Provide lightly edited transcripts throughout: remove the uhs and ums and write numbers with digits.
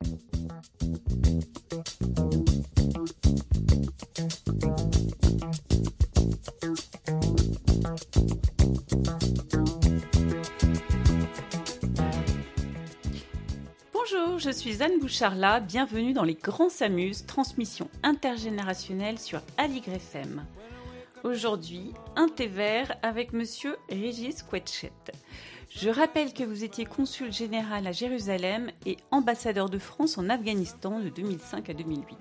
Bonjour, je suis Anne Boucharla, bienvenue dans Les Grands s'amusent, transmission intergénérationnelle sur Aligre FM. Aujourd'hui, un thé vert avec Monsieur Régis Quetchet. Je rappelle que vous étiez consul général à Jérusalem et ambassadeur de France en Afghanistan de 2005 à 2008.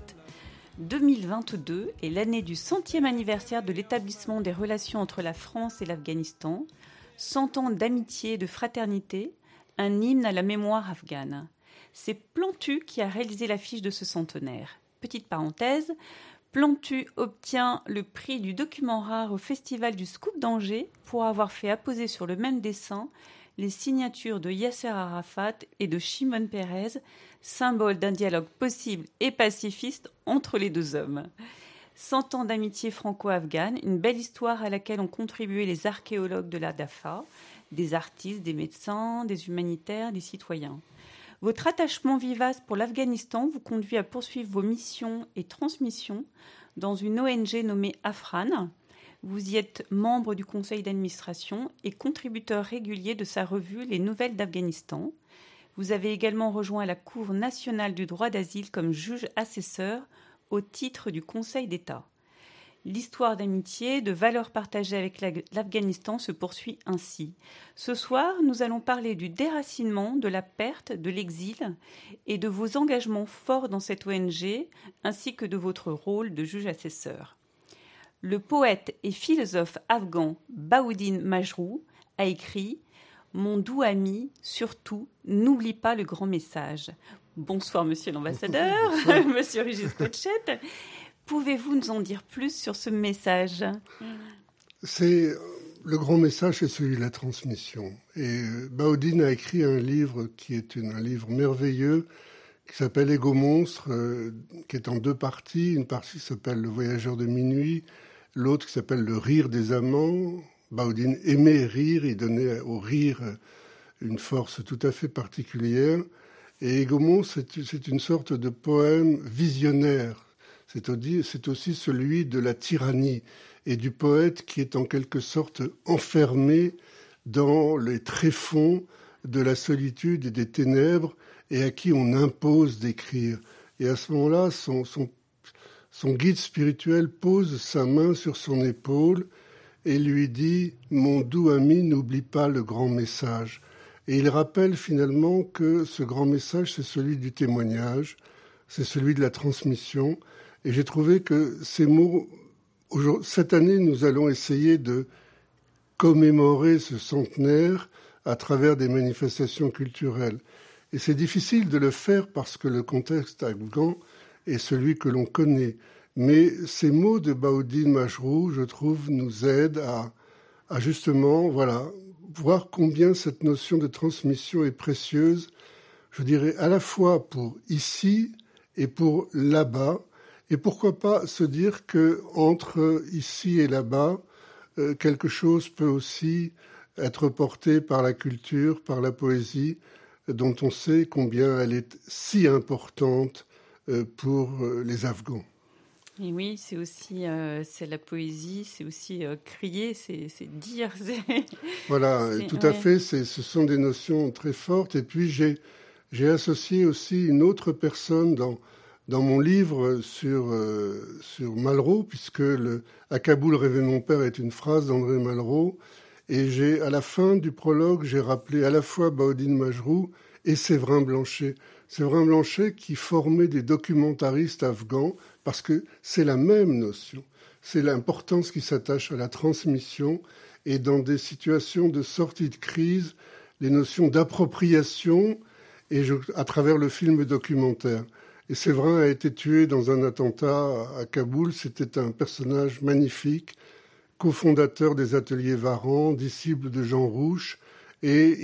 2022 est l'année du 100e anniversaire de l'établissement des relations entre la France et l'Afghanistan, 100 ans d'amitié et de fraternité, un hymne à la mémoire afghane. C'est Plantu qui a réalisé l'affiche de ce centenaire. Petite parenthèse, Plantu obtient le prix du document rare au Festival du Scoop d'Angers pour avoir fait apposer sur le même dessin les signatures de Yasser Arafat et de Shimon Peres, symbole d'un dialogue possible et pacifiste entre les deux hommes. 100 ans d'amitié franco-afghane, une belle histoire à laquelle ont contribué les archéologues de la DAFA, des artistes, des médecins, des humanitaires, des citoyens. Votre attachement vivace pour l'Afghanistan vous conduit à poursuivre vos missions et transmissions dans une ONG nommée Afran. Vous y êtes membre du conseil d'administration et contributeur régulier de sa revue Les Nouvelles d'Afghanistan. Vous avez également rejoint la Cour nationale du droit d'asile comme juge assesseur au titre du Conseil d'État. L'histoire d'amitié, de valeurs partagées avec l'Afghanistan se poursuit ainsi. Ce soir, nous allons parler du déracinement, de la perte, de l'exil et de vos engagements forts dans cette ONG, ainsi que de votre rôle de juge assesseur. Le poète et philosophe afghan Bahouddin Majrou a écrit « Mon doux ami, surtout, n'oublie pas le grand message ». Bonsoir, monsieur l'ambassadeur, monsieur Régis Quetchet. Pouvez-vous nous en dire plus sur ce message ? Le grand message, c'est celui de la transmission. Et Bahouddin a écrit un livre qui est un livre merveilleux, qui s'appelle Ego Monstre, qui est en deux parties. Une partie s'appelle Le Voyageur de minuit, l'autre qui s'appelle Le rire des amants. Bahouddin aimait rire, il donnait au rire une force tout à fait particulière. Et Ego Monstre, c'est une sorte de poème visionnaire. C'est aussi celui de la tyrannie et du poète qui est en quelque sorte enfermé dans les tréfonds de la solitude et des ténèbres et à qui on impose d'écrire. Et à ce moment-là, son guide spirituel pose sa main sur son épaule et lui dit « Mon doux ami, n'oublie pas le grand message ». Et il rappelle finalement que ce grand message, c'est celui du témoignage, c'est celui de la transmission. Et j'ai trouvé que ces mots, cette année, nous allons essayer de commémorer ce centenaire à travers des manifestations culturelles. Et c'est difficile de le faire parce que le contexte afghan est celui que l'on connaît. Mais ces mots de Bahouddin Majrou, je trouve, nous aident à justement, voir combien cette notion de transmission est précieuse, je dirais, à la fois pour ici et pour là-bas. Et pourquoi pas se dire qu'entre ici et là-bas, quelque chose peut aussi être porté par la culture, par la poésie, dont on sait combien elle est si importante pour les Afghans. Et oui, c'est aussi c'est la poésie, c'est aussi crier, c'est dire. Voilà, tout à fait, ce sont des notions très fortes. Et puis j'ai associé aussi une autre personne dans mon livre sur Malraux, puisque à Kaboul rêvait mon père est une phrase d'André Malraux, et à la fin du prologue, j'ai rappelé à la fois Bahouddin Majrou et Séverin Blanchet. Séverin Blanchet qui formait des documentaristes afghans, parce que c'est la même notion. C'est l'importance qui s'attache à la transmission, et dans des situations de sortie de crise, les notions d'appropriation, à travers le film documentaire. Et Séverin a été tué dans un attentat à Kaboul. C'était un personnage magnifique, cofondateur des ateliers Varan, disciple de Jean Rouch. Et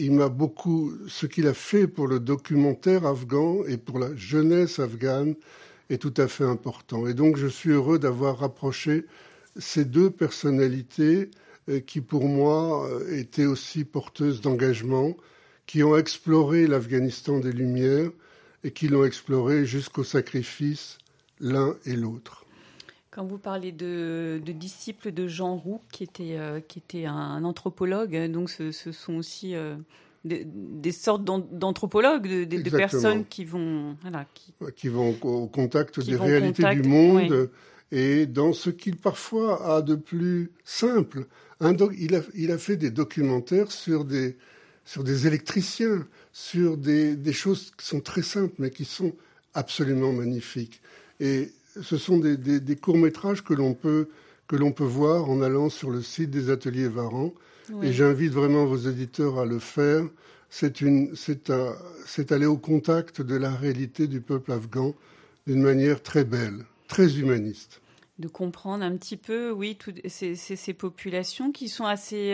ce qu'il a fait pour le documentaire afghan et pour la jeunesse afghane est tout à fait important. Et donc je suis heureux d'avoir rapproché ces deux personnalités qui pour moi étaient aussi porteuses d'engagement, qui ont exploré l'Afghanistan des Lumières et qui l'ont exploré jusqu'au sacrifice l'un et l'autre. Quand vous parlez de disciples de Jean Roux, qui était un anthropologue, donc ce sont aussi des sortes d'anthropologues, de personnes qui vont... Voilà, qui vont au contact des réalités du monde, oui. Et dans ce qu'il parfois a de plus simple. Il a fait des documentaires sur des électriciens, sur des choses qui sont très simples, mais qui sont absolument magnifiques. Et ce sont des courts-métrages que l'on peut voir en allant sur le site des Ateliers Varan. Oui. Et j'invite vraiment vos éditeurs à le faire. C'est aller au contact de la réalité du peuple afghan d'une manière très belle, très humaniste. De comprendre un petit peu, oui, ces populations qui sont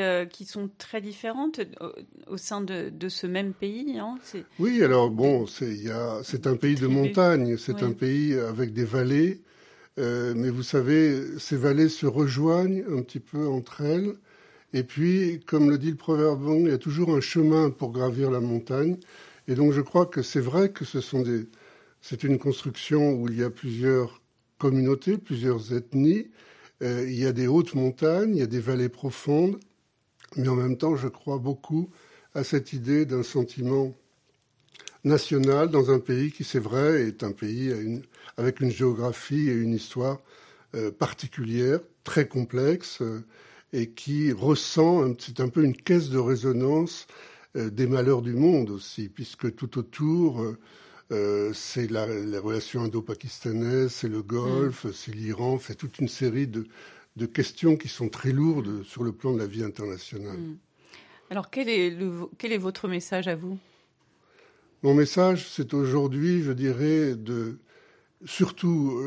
très différentes au sein de ce même pays. Hein. Oui, alors bon, c'est un pays de montagne, c'est un pays avec des vallées, mais vous savez, ces vallées se rejoignent un petit peu entre elles. Et puis, comme le dit le proverbe, il y a toujours un chemin pour gravir la montagne. Et donc, je crois que c'est vrai que c'est une construction où il y a plusieurs communautés, plusieurs ethnies. Il y a des hautes montagnes, il y a des vallées profondes. Mais en même temps, je crois beaucoup à cette idée d'un sentiment national dans un pays qui, c'est vrai, est un pays avec une géographie et une histoire particulière, très complexe, et qui ressent, c'est un peu une caisse de résonance des malheurs du monde aussi, puisque tout autour, c'est les relations indo-pakistanaises, c'est le Golfe, c'est l'Iran, c'est toute une série de questions qui sont très lourdes sur le plan de la vie internationale. Alors, quel est votre message à vous ? Mon message, c'est aujourd'hui, je dirais, surtout,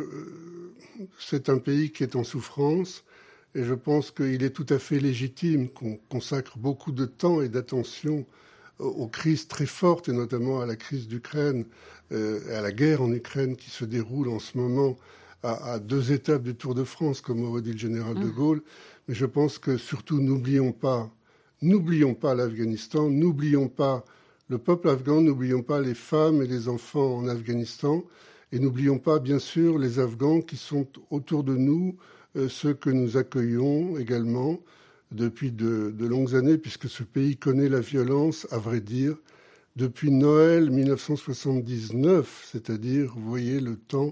c'est un pays qui est en souffrance, et je pense qu'il est tout à fait légitime qu'on consacre beaucoup de temps et d'attention aux crises très fortes, et notamment à la crise d'Ukraine, à la guerre en Ukraine qui se déroule en ce moment à 2 étapes du Tour de France, comme aurait dit le général de Gaulle. Mais je pense que surtout, n'oublions pas l'Afghanistan, n'oublions pas le peuple afghan, n'oublions pas les femmes et les enfants en Afghanistan, et n'oublions pas, bien sûr, les Afghans qui sont autour de nous, ceux que nous accueillons également depuis de longues années, puisque ce pays connaît la violence, à vrai dire, depuis Noël 1979, c'est-à-dire, vous voyez, le temps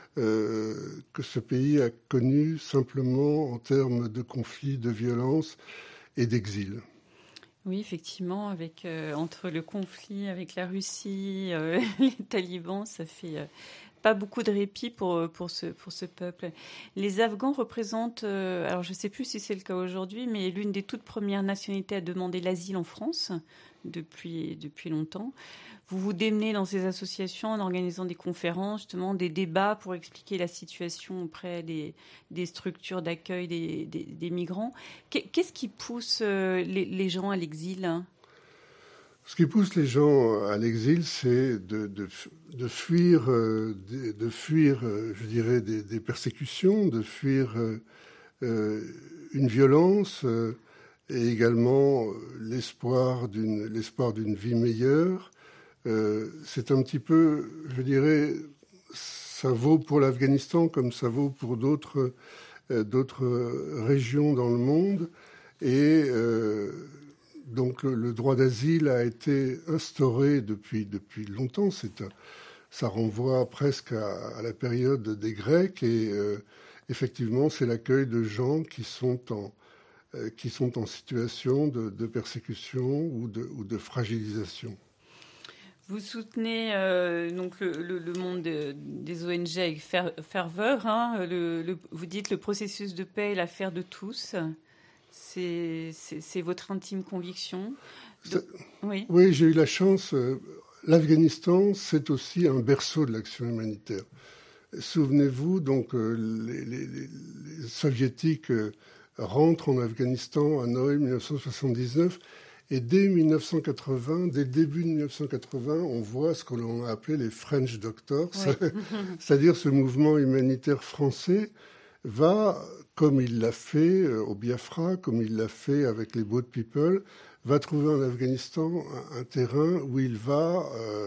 que ce pays a connu simplement en termes de conflits, de violence et d'exil. Oui, effectivement, entre le conflit avec la Russie, les talibans, ça fait pas beaucoup de répit pour ce peuple. Les Afghans représentent, alors je ne sais plus si c'est le cas aujourd'hui, mais l'une des toutes premières nationalités à demander l'asile en France depuis longtemps. Vous vous démenez dans ces associations en organisant des conférences, justement des débats pour expliquer la situation auprès des structures d'accueil des migrants. Qu'est-ce qui pousse les gens à l'exil ? Ce qui pousse les gens à l'exil, c'est de fuir, je dirais, des persécutions, de fuir une violence et également l'espoir d'une vie meilleure. C'est un petit peu, je dirais, ça vaut pour l'Afghanistan comme ça vaut pour d'autres régions dans le monde. Et donc le droit d'asile a été instauré depuis longtemps. Ça renvoie presque à la période des Grecs. Et effectivement, c'est l'accueil de gens qui sont en situation de persécution ou de fragilisation. Vous soutenez donc le monde des ONG avec ferveur. Hein, vous dites le processus de paix est l'affaire de tous. C'est votre intime conviction. Oui, j'ai eu la chance. L'Afghanistan, c'est aussi un berceau de l'action humanitaire. Souvenez-vous, donc, les soviétiques rentrent en Afghanistan à Noël 1979. Et dès 1980, dès le début de 1980, on voit ce que l'on a appelé les French Doctors, oui. C'est-à-dire ce mouvement humanitaire français va, comme il l'a fait au Biafra, comme il l'a fait avec les Boat People, va trouver en Afghanistan un terrain où il va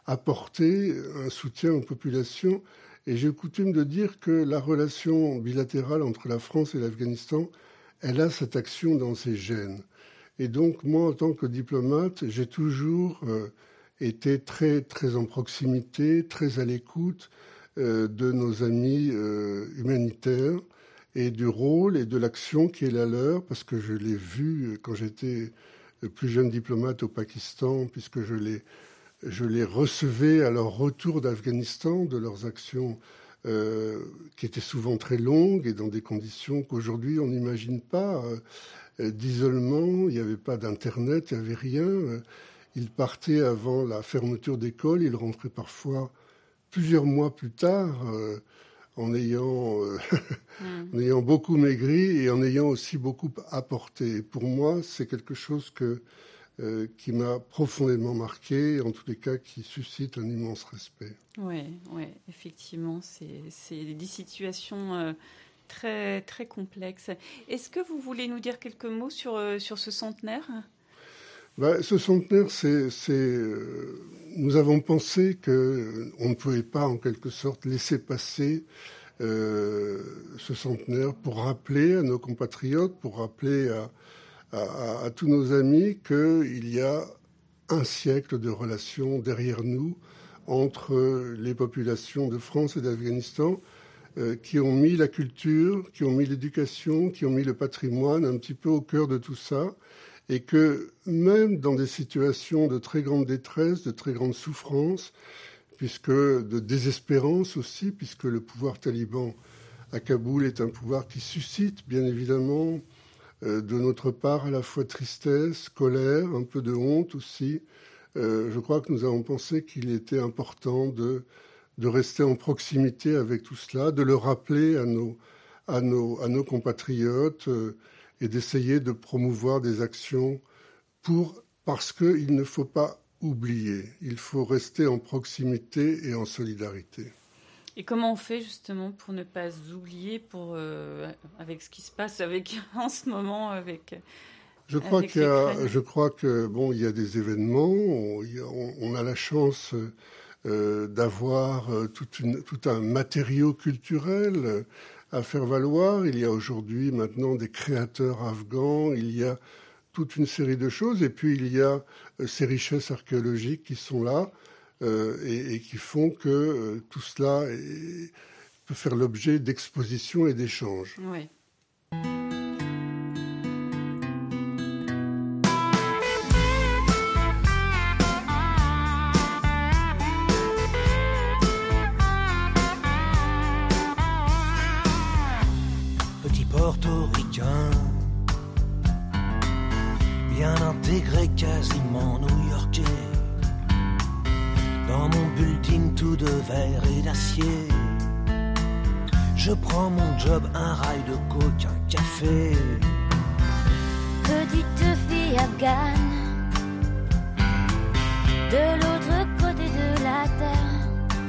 apporter un soutien aux populations. Et j'ai coutume de dire que la relation bilatérale entre la France et l'Afghanistan, elle a cette action dans ses gènes. Et donc, moi, en tant que diplomate, j'ai toujours été très, très en proximité, très à l'écoute de nos amis humanitaires et du rôle et de l'action qui est la leur, parce que je l'ai vu quand j'étais plus jeune diplomate au Pakistan, puisque je les recevais à leur retour d'Afghanistan, de leurs actions qui étaient souvent très longues et dans des conditions qu'aujourd'hui on n'imagine pas, d'isolement, il n'y avait pas d'internet, il n'y avait rien. Ils partaient avant la fermeture d'école, ils rentraient parfois plusieurs mois plus tard en ayant beaucoup maigri et en ayant aussi beaucoup apporté. Et pour moi, c'est quelque chose qui m'a profondément marqué, en tous les cas qui suscite un immense respect. Oui, effectivement, c'est des situations très, très complexes. Est-ce que vous voulez nous dire quelques mots sur ce centenaire ? Ce centenaire, nous avons pensé qu'on ne pouvait pas, en quelque sorte, laisser passer ce centenaire pour rappeler à nos compatriotes, pour rappeler à tous nos amis qu'il y a un siècle de relations derrière nous entre les populations de France et d'Afghanistan qui ont mis la culture, qui ont mis l'éducation, qui ont mis le patrimoine un petit peu au cœur de tout ça, et que même dans des situations de très grande détresse, de très grande souffrance, de désespérance aussi, puisque le pouvoir taliban à Kaboul est un pouvoir qui suscite bien évidemment de notre part à la fois tristesse, colère, un peu de honte aussi. Je crois que nous avons pensé qu'il était important de rester en proximité avec tout cela, de le rappeler à nos compatriotes et d'essayer de promouvoir des actions parce qu'il ne faut pas oublier, il faut rester en proximité et en solidarité. Et comment on fait justement pour ne pas oublier avec ce qui se passe en ce moment avec Je crois que il y a des événements, on a la chance d'avoir tout un matériau culturel à faire valoir. Il y a aujourd'hui maintenant des créateurs afghans, il y a toute une série de choses, et puis il y a ces richesses archéologiques qui sont là et qui font que tout cela peut faire l'objet d'expositions et d'échanges. Oui. Petit portoricain, bien intégré, quasiment new-yorkais. Dans mon bulletin tout de verre et d'acier, je prends mon job, un rail de coke, un café. Petite fille afghane, de l'autre côté de la terre,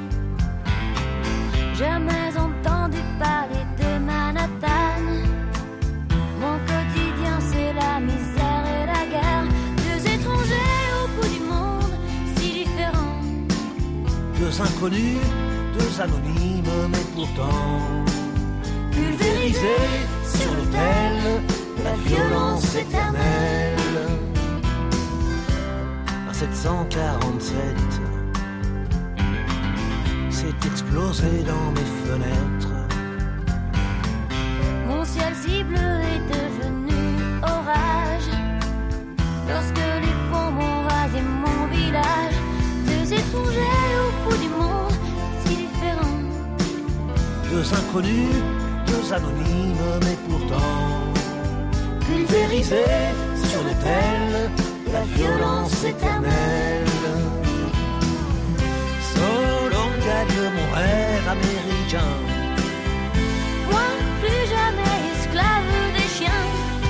jamais entendu parler de Manhattan. Mon quotidien c'est la misère et la guerre, deux étrangers au bout du monde, si différents. Deux inconnus, deux anonymes, mais pourtant pulvérisés sur l'autel de la violence éternelle. Un 747 s'est explosé dans mes fenêtres. Mon ciel si bleu est devenu orage lorsque les bombes ont rasé mon village. Deux étrangers au bout du monde, si différents. Deux inconnus, deux anonymes, mais pourtant pulvérisés sur l'autel de la violence éternelle. Solon gagne mon rêve américain. Moi, plus jamais esclave des chiens.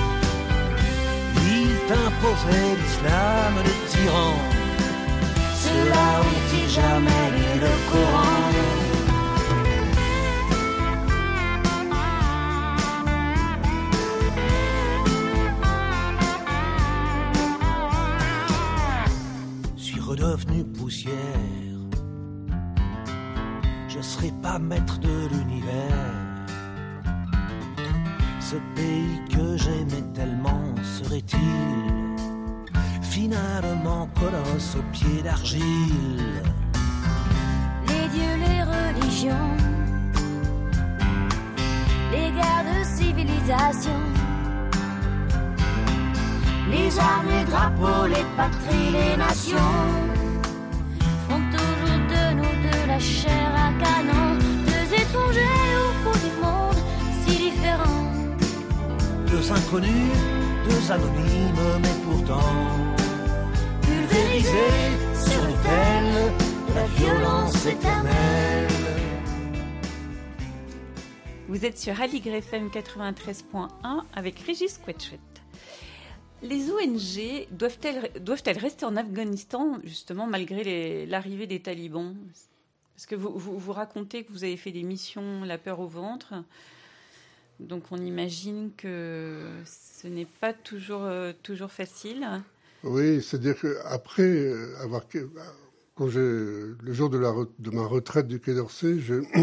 Il t'imposait l'islam, le tyran. Ceux-là ont-ils jamais lu le Coran? Suis redevenu poussière je serai pas maître de l'univers. Ce pays que j'aimais tellement serait-il finalement colosse aux pieds d'argile? Les dieux, les religions, les guerres de civilisation, les armes, les drapeaux, les patries, les nations font toujours de nous de la chair à canon, deux étrangers au bout du monde, si différents, deux inconnus, deux anonymes, mais pourtant pulvérisés sur l'autel de la violence éternelle. Vous êtes sur Aligre FM 93.1 avec Régis Quetchett. Les ONG doivent-elles rester en Afghanistan, justement, malgré l'arrivée des talibans? Parce que vous racontez que vous avez fait des missions La peur au ventre. Donc on imagine que ce n'est pas toujours facile. Oui, c'est-à-dire qu'après le jour de ma retraite du Quai d'Orsay,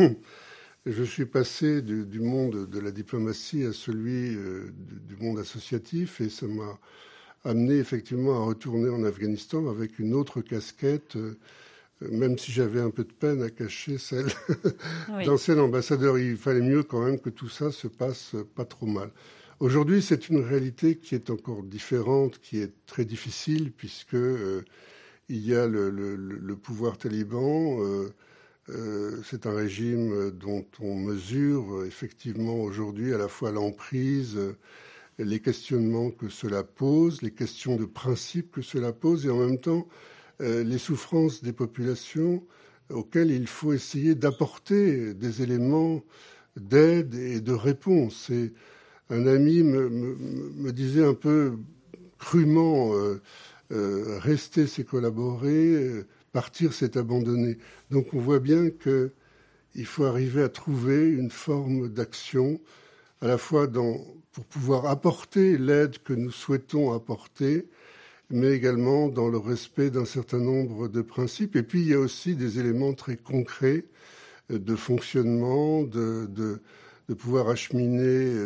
je suis passé du monde de la diplomatie à celui du monde associatif, et ça m'a amené effectivement à retourner en Afghanistan avec une autre casquette, même si j'avais un peu de peine à cacher celle d'ancien ambassadeur. Il fallait mieux quand même que tout ça se passe pas trop mal. Aujourd'hui, c'est une réalité qui est encore différente, qui est très difficile, puisque il y a le pouvoir taliban. C'est un régime dont on mesure effectivement aujourd'hui à la fois l'emprise, les questionnements que cela pose, les questions de principe que cela pose, et en même temps les souffrances des populations auxquelles il faut essayer d'apporter des éléments d'aide et de réponse. Et un ami me disait un peu crûment rester, c'est collaborer, partir, c'est abandonner. Donc on voit bien qu'il faut arriver à trouver une forme d'action, à la fois pour pouvoir apporter l'aide que nous souhaitons apporter, mais également dans le respect d'un certain nombre de principes. Et puis il y a aussi des éléments très concrets de fonctionnement, de pouvoir acheminer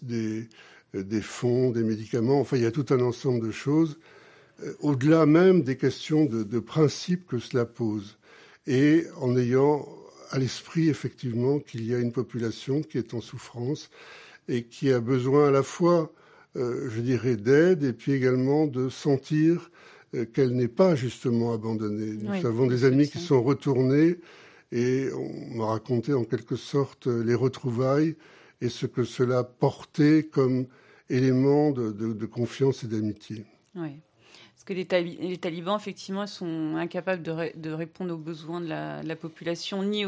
des fonds, des médicaments. Enfin, il y a tout un ensemble de choses, au-delà même des questions de principe que cela pose. Et en ayant à l'esprit effectivement qu'il y a une population qui est en souffrance et qui a besoin à la fois, je dirais, d'aide, et puis également de sentir qu'elle n'est pas justement abandonnée. Nous avons des amis qui sont retournés, et on m'a raconté en quelque sorte les retrouvailles et ce que cela portait comme élément de confiance et d'amitié. Oui. Parce que les talibans, effectivement, sont incapables de répondre aux besoins de la population, ni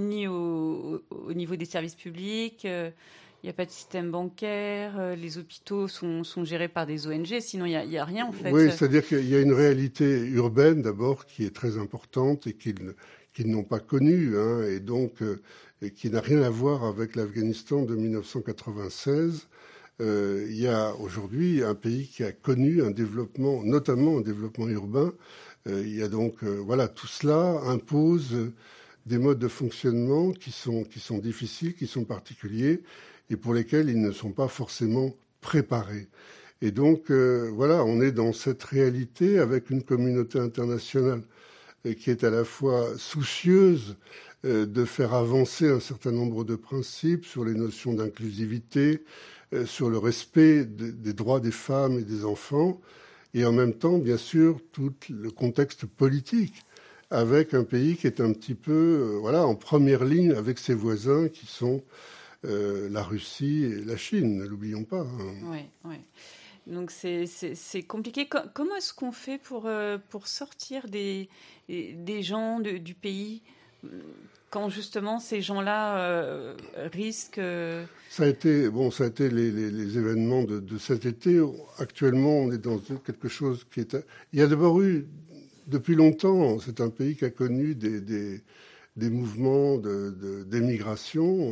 au niveau des services publics. Il n'y a pas de système bancaire. Les hôpitaux sont gérés par des ONG. Sinon, il n'y a rien, en fait. Oui, c'est-à-dire qu'il y a une réalité urbaine, d'abord, qui est très importante et qu'ils n'ont pas connue, et donc et qui n'a rien à voir avec l'Afghanistan de 1996. Il y a aujourd'hui un pays qui a connu un développement, notamment un développement urbain. Il y a donc, tout cela impose des modes de fonctionnement qui sont difficiles, qui sont particuliers, et pour lesquels ils ne sont pas forcément préparés. Et donc, on est dans cette réalité avec une communauté internationale qui est à la fois soucieuse de faire avancer un certain nombre de principes sur les notions d'inclusivité, sur le respect des droits des femmes et des enfants, et en même temps, bien sûr, tout le contexte politique, avec un pays qui est un petit peu en première ligne avec ses voisins qui sont la Russie et la Chine, ne l'oublions pas. Oui. Donc c'est compliqué. Comment est-ce qu'on fait pour sortir des gens du pays quand justement ces gens-là risquent Ça a été les événements de cet été. Actuellement, on est dans quelque chose qui est... Il y a d'abord eu, depuis longtemps, c'est un pays qui a connu des mouvements d'émigration,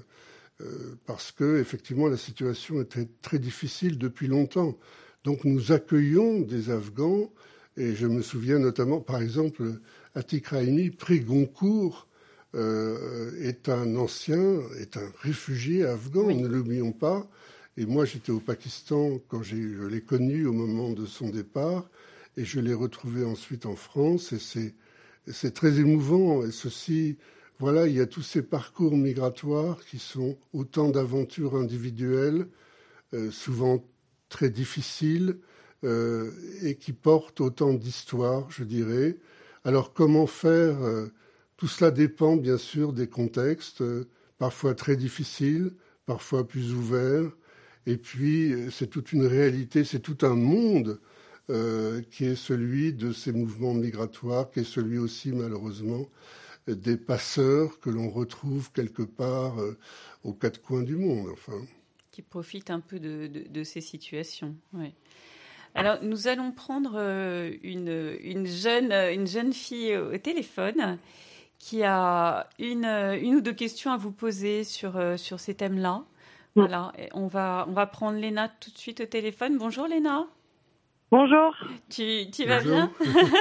parce que effectivement la situation était très difficile depuis longtemps. Donc nous accueillons des Afghans, et je me souviens notamment, par exemple, Atik Raimi, prix Goncourt, est un réfugié afghan, Oui. ne l'oublions pas. Et moi, j'étais au Pakistan quand je l'ai connu au moment de son départ, et je l'ai retrouvé ensuite en France, et c'est très émouvant. Et ceci, voilà, il y a tous ces parcours migratoires qui sont autant d'aventures individuelles, souvent très difficiles, et qui portent autant d'histoires, je dirais. Alors, comment faire tout cela dépend bien sûr des contextes, parfois très difficiles, parfois plus ouverts. Et puis, c'est toute une réalité, c'est tout un monde qui est celui de ces mouvements migratoires, qui est celui aussi, malheureusement, des passeurs que l'on retrouve quelque part aux quatre coins du monde. Enfin. Qui profitent un peu de ces situations. Oui. Alors, nous allons prendre une jeune fille au téléphone qui a une ou deux questions à vous poser sur ces thèmes-là. Voilà, et on va prendre Léna tout de suite au téléphone. Bonjour Léna. Bonjour. Tu vas bien?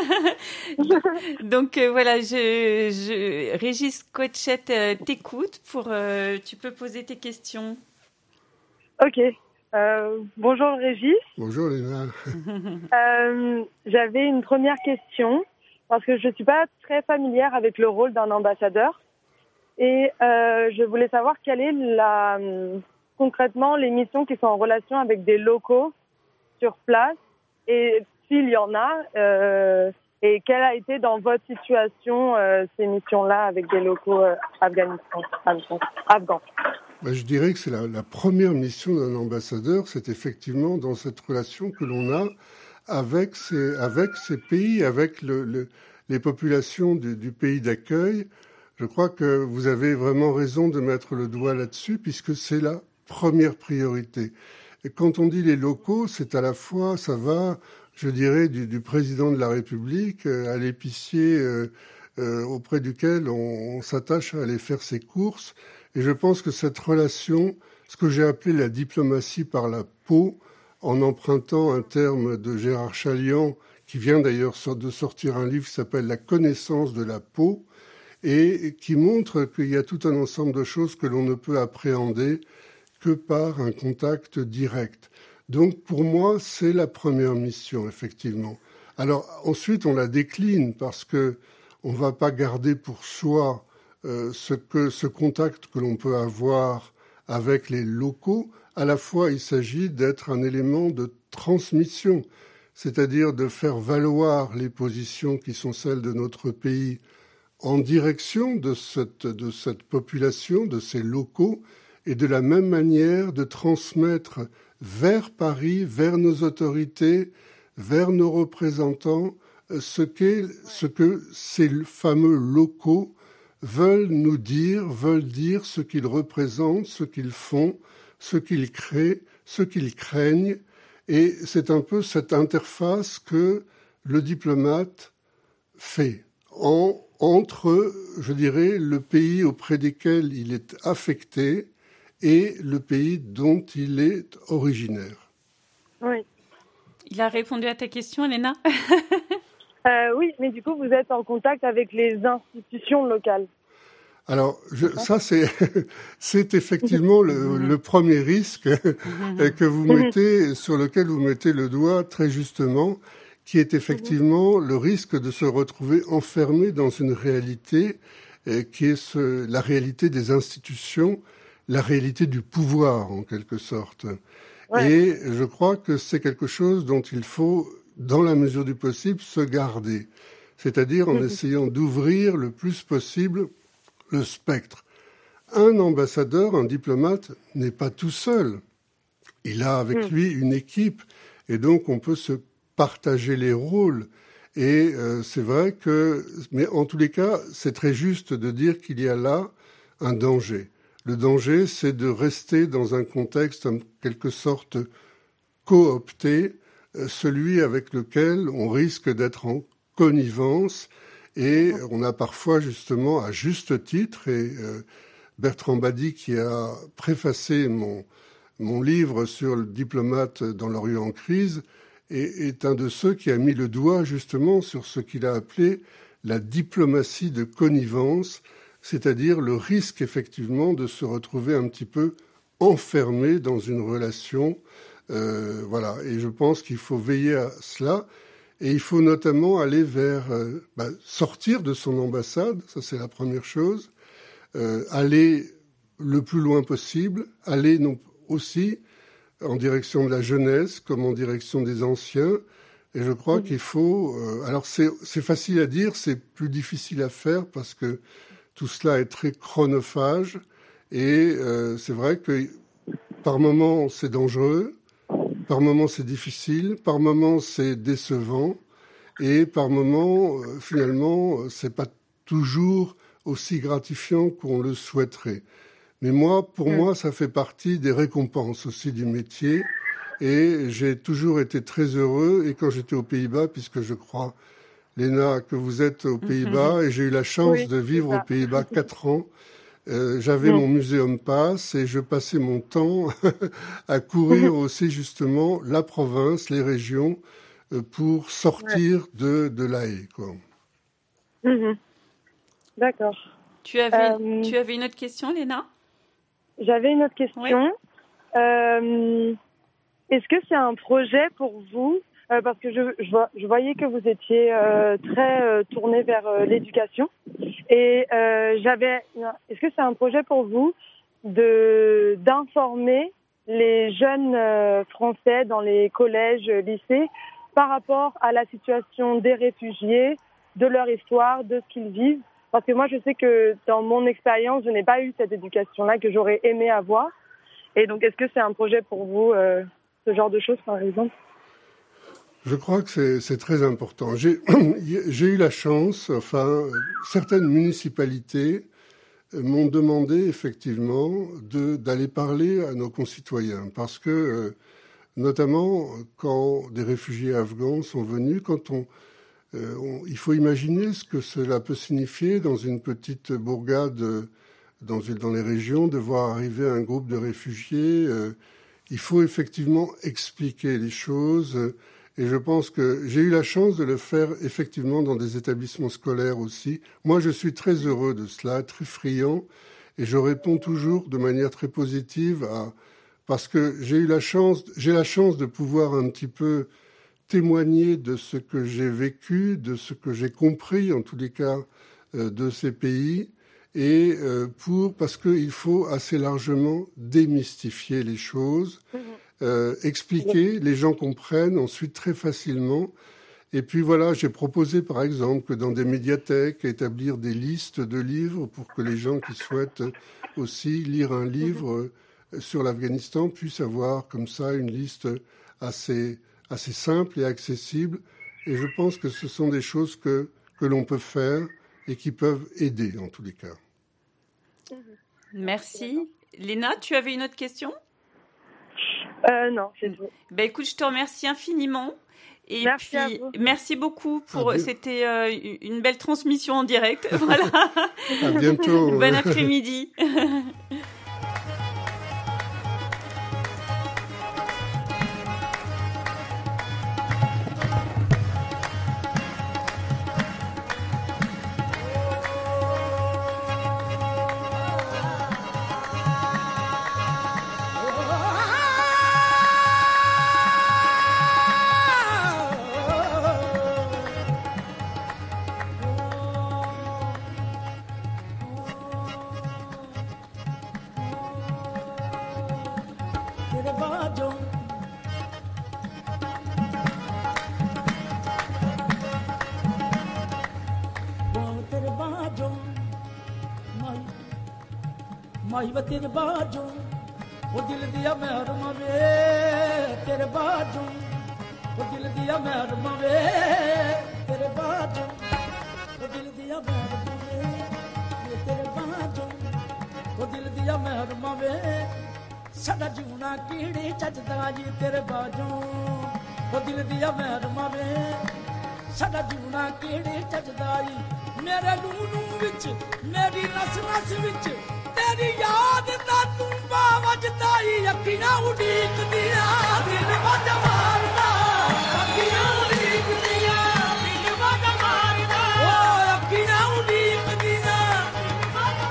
Donc voilà, Régis Coachette t'écoute tu peux poser tes questions. Ok. Bonjour Régis. Bonjour Léna. J'avais une première question parce que je ne suis pas très familière avec le rôle d'un ambassadeur et je voulais savoir quelle est concrètement les missions qui sont en relation avec des locaux sur place et s'il y en a et quelle a été dans votre situation ces missions-là avec des locaux afghans. Je dirais que c'est la première mission d'un ambassadeur, c'est effectivement dans cette relation que l'on a avec ces pays, avec les populations du pays d'accueil. Je crois que vous avez vraiment raison de mettre le doigt là-dessus, puisque c'est la première priorité. Et quand on dit les locaux, c'est à la fois, ça va, je dirais, du président de la République à l'épicier auprès duquel on s'attache à aller faire ses courses. Et je pense que cette relation, ce que j'ai appelé la diplomatie par la peau, en empruntant un terme de Gérard Chaliand, qui vient d'ailleurs de sortir un livre qui s'appelle « La connaissance de la peau », et qui montre qu'il y a tout un ensemble de choses que l'on ne peut appréhender que par un contact direct. Donc pour moi, c'est la première mission, effectivement. Alors ensuite, on la décline parce que on ne va pas garder pour soi ce contact que l'on peut avoir avec les locaux. À la fois, il s'agit d'être un élément de transmission, c'est-à-dire de faire valoir les positions qui sont celles de notre pays en direction de cette population, de ces locaux, et de la même manière de transmettre vers Paris, vers nos autorités, vers nos représentants, ce que ces fameux locaux veulent nous dire, veulent dire ce qu'ils représentent, ce qu'ils font, ce qu'ils créent, ce qu'ils craignent. Et c'est un peu cette interface que le diplomate fait entre, je dirais, le pays auprès desquels il est affecté et le pays dont il est originaire. Oui. Il a répondu à ta question, Léna? Oui, mais du coup, vous êtes en contact avec les institutions locales. Alors, ça, c'est effectivement le premier risque que vous mettez, sur lequel vous mettez le doigt très justement, qui est effectivement le risque de se retrouver enfermé dans une réalité qui est la réalité des institutions, la réalité du pouvoir, en quelque sorte. Ouais. Et je crois que c'est quelque chose dont il faut, dans la mesure du possible, se garder. C'est-à-dire en essayant d'ouvrir le plus possible le spectre. Un ambassadeur, un diplomate, n'est pas tout seul. Il a avec lui une équipe. Et donc, on peut se partager les rôles. Et c'est vrai que... Mais en tous les cas, c'est très juste de dire qu'il y a là un danger. Le danger, c'est de rester dans un contexte en quelque sorte coopté, celui avec lequel on risque d'être en connivence. Et on a parfois justement, à juste titre, et Bertrand Badi, qui a préfacé mon livre sur le diplomate dans l'Orient en crise, est un de ceux qui a mis le doigt justement sur ce qu'il a appelé la diplomatie de connivence, c'est-à-dire le risque effectivement de se retrouver un petit peu enfermé dans une relation. Voilà, et je pense qu'il faut veiller à cela. Et il faut notamment aller vers sortir de son ambassade, ça c'est la première chose, aller le plus loin possible, aller aussi en direction de la jeunesse comme en direction des anciens. Et je crois qu'il faut... alors c'est facile à dire, c'est plus difficile à faire parce que tout cela est très chronophage. Et c'est vrai que par moments c'est dangereux, par moments c'est difficile, par moments c'est décevant. Et par moments, finalement, c'est pas toujours aussi gratifiant qu'on le souhaiterait. Mais pour moi, ça fait partie des récompenses aussi du métier. Et j'ai toujours été très heureux. Et quand j'étais aux Pays-Bas, puisque je crois, Léna, que vous êtes aux Pays-Bas, et j'ai eu la chance de vivre aux Pays-Bas 4 ans, j'avais mon Museum Pass et je passais mon temps à courir aussi justement la province, les régions, pour sortir de La Haye, quoi. D'accord. Tu avais une autre question, Léna ? J'avais une autre question. Est-ce que c'est un projet pour vous parce que je voyais que vous étiez très tourné vers l'éducation. Et est-ce que c'est un projet pour vous d'informer les jeunes Français dans les collèges, lycées, par rapport à la situation des réfugiés, de leur histoire, de ce qu'ils vivent? Parce que moi, je sais que dans mon expérience, je n'ai pas eu cette éducation-là que j'aurais aimé avoir. Et donc, est-ce que c'est un projet pour vous, ce genre de choses, par exemple? Je crois que c'est très important. J'ai eu la chance, certaines municipalités m'ont demandé effectivement d'aller parler à nos concitoyens. Parce que, notamment, quand des réfugiés afghans sont venus, il faut imaginer ce que cela peut signifier dans une petite bourgade, dans les régions, de voir arriver un groupe de réfugiés. Il faut effectivement expliquer les choses. Et je pense que j'ai eu la chance de le faire effectivement dans des établissements scolaires aussi. Moi, je suis très heureux de cela, très friand. Et je réponds toujours de manière très positive parce que j'ai la chance de pouvoir un petit peu témoigner de ce que j'ai vécu, de ce que j'ai compris, en tous les cas, de ces pays. Et parce qu'il faut assez largement démystifier les choses, expliquer, les gens comprennent ensuite très facilement. Et puis voilà, j'ai proposé par exemple que dans des médiathèques, établir des listes de livres pour que les gens qui souhaitent aussi lire un livre sur l'Afghanistan puissent avoir comme ça une liste assez simple et accessible. Et je pense que ce sont des choses que l'on peut faire et qui peuvent aider en tous les cas. Merci. Léna, tu avais une autre question ? Non, c'est tout. Écoute, je te remercie infiniment. Et merci puis, à vous. Merci beaucoup c'était une belle transmission en direct. Voilà. À bientôt. Bon après-midi. माही व तेरे बाजू वो दिल दिया महर मवे तेरे बाजू वो दिल दिया महर मवे तेरे बाजू वो दिल दिया महर मवे तेरे बाजू वो दिल दिया महर मवे साडा जीवना कीड़ी चजदा जी तेरे बाजू वो दिल दिया महर मवे साडा जीवना कीड़ी चजदा जी मेरे नूनू विच मेरी नस नस विच तेरी याद दा तू बावजदा ही अखियां उड़ीक दिया दिल वज मारदा अखियां उड़ीक दिया दिल वज मारदा ओ अखियां उड़ीक दिया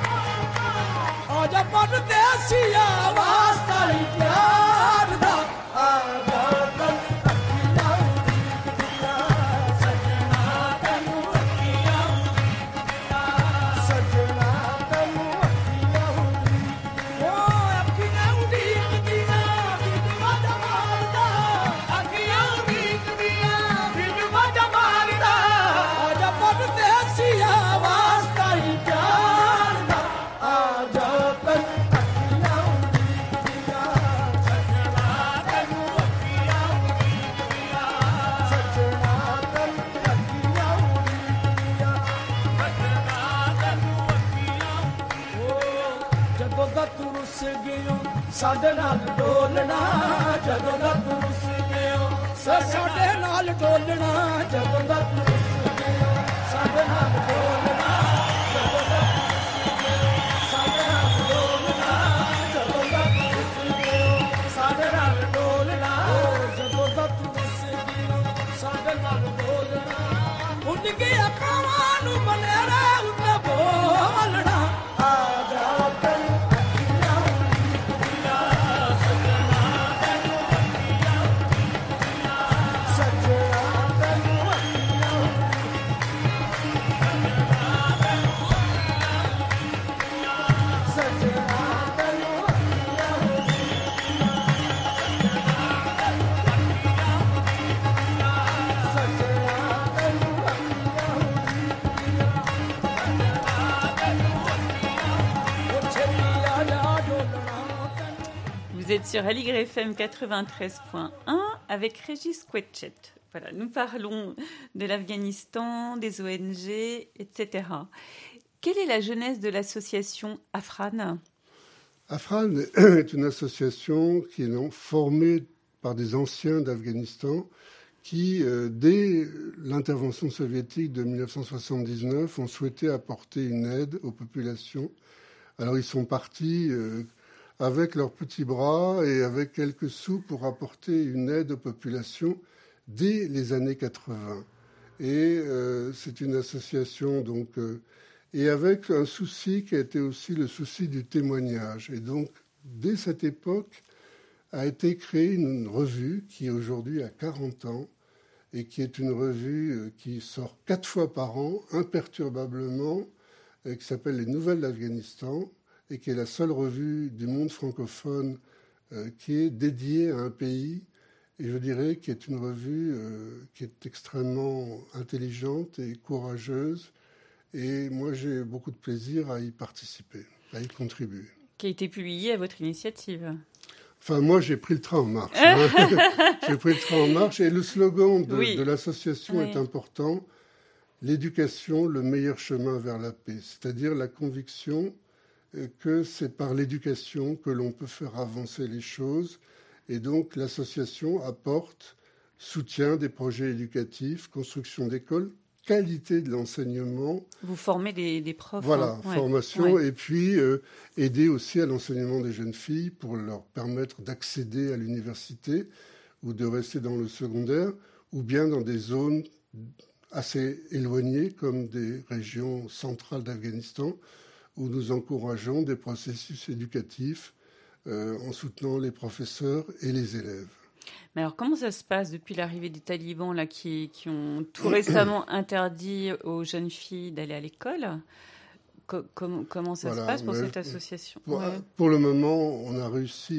आजा परदेसिया वास्ता ही प्यार दा आजा कल अखियां उड़ीकदियां सजना तैनू अखियां उड़ीकदियां सजना तैनू अखियां उड़ीकदियां ओ अखियां उड़ीकदियां बिन वजह मारदा अखियां उड़ीकदियां बिन वजह मारदा आजा परदेसिया वास्ता ही प्यार दा आजा कल अखियां उड़ीकदियां सजना तैनू अखियां उड़ीकदियां सजना तैनू अखियां उड़ीकदियां सजना तैनू अखियां ओ जदों दा तू रुस गयो साडे नाल डोलना जदों दा तू रुस गयो साडे नाल डोलना जदों दा तू रुस गयो साडे नाल डोलना जदों दा तू रुस गयो साडे नाल डोलना जदों दा तू रुस गयो साडे नाल डोलना जदों दा तू रुस गयो साडे नाल डोलना उन गया कावां नू बनेरा उते बोलना आजा कल अखियां उड़ीकदियां सजना तैनू अखियां उड़ीकदियां सजना तैनू अखियां उड़ीकदियां सजना तैनू अखियां Vous êtes sur Aligre FM 93.1 avec Régis Quetchet. Voilà, nous parlons de l'Afghanistan, des ONG, etc. Quelle est la genèse de l'association Afran ? Afran est une association qui est formée par des anciens d'Afghanistan qui, dès l'intervention soviétique de 1979, ont souhaité apporter une aide aux populations. Alors ils sont partis avec leurs petits bras et avec quelques sous pour apporter une aide aux populations dès les années 80. Et c'est une association donc et avec un souci qui a été aussi le souci du témoignage. Et donc dès cette époque a été créée une revue qui aujourd'hui a 40 ans et qui est une revue qui sort 4 fois par an imperturbablement qui s'appelle Les Nouvelles d'Afghanistan et qui est la seule revue du monde francophone qui est dédiée à un pays, et je dirais qui est une revue qui est extrêmement intelligente et courageuse, et moi j'ai beaucoup de plaisir à y participer, à y contribuer. Qui a été publiée à votre initiative. Enfin, moi j'ai pris le train en marche. J'ai pris le train en marche, et le slogan de l'association est important, l'éducation, le meilleur chemin vers la paix, c'est-à-dire la conviction que c'est par l'éducation que l'on peut faire avancer les choses. Et donc, l'association apporte soutien des projets éducatifs, construction d'écoles, qualité de l'enseignement. Vous formez des profs. Voilà, formation. Et puis, aider aussi à l'enseignement des jeunes filles pour leur permettre d'accéder à l'université ou de rester dans le secondaire, ou bien dans des zones assez éloignées, comme des régions centrales d'Afghanistan, où nous encourageons des processus éducatifs en soutenant les professeurs et les élèves. Mais alors, comment ça se passe depuis l'arrivée des talibans là, qui ont tout récemment interdit aux jeunes filles d'aller à l'école ? Comment ça se passe pour cette association ? Pour le moment, on a réussi